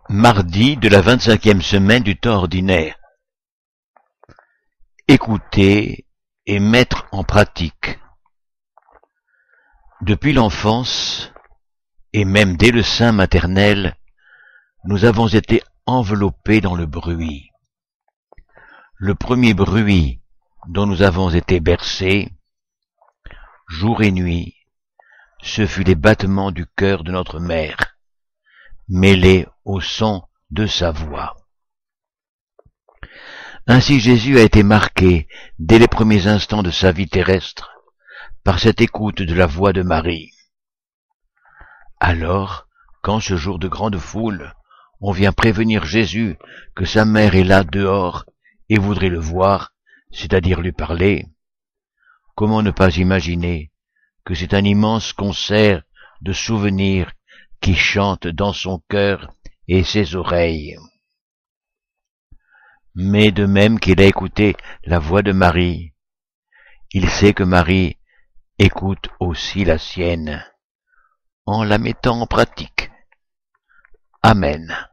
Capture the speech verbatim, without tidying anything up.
Mardi de la vingt-cinquième semaine du temps ordinaire. Écouter et mettre en pratique. Depuis l'enfance, et même dès le sein maternel, nous avons été enveloppés dans le bruit. Le premier bruit dont nous avons été bercés, jour et nuit, ce fut les battements du cœur de notre mère, mêlés au son de sa voix. Ainsi Jésus a été marqué, dès les premiers instants de sa vie terrestre, par cette écoute de la voix de Marie. Alors, quand ce jour de grande foule, on vient prévenir Jésus que sa mère est là dehors et voudrait le voir, c'est-à-dire lui parler, comment ne pas imaginer que c'est un immense concert de souvenirs qui chante dans son cœur et ses oreilles. Mais de même qu'il a écouté la voix de Marie, il sait que Marie écoute aussi la sienne, en la mettant en pratique. Amen.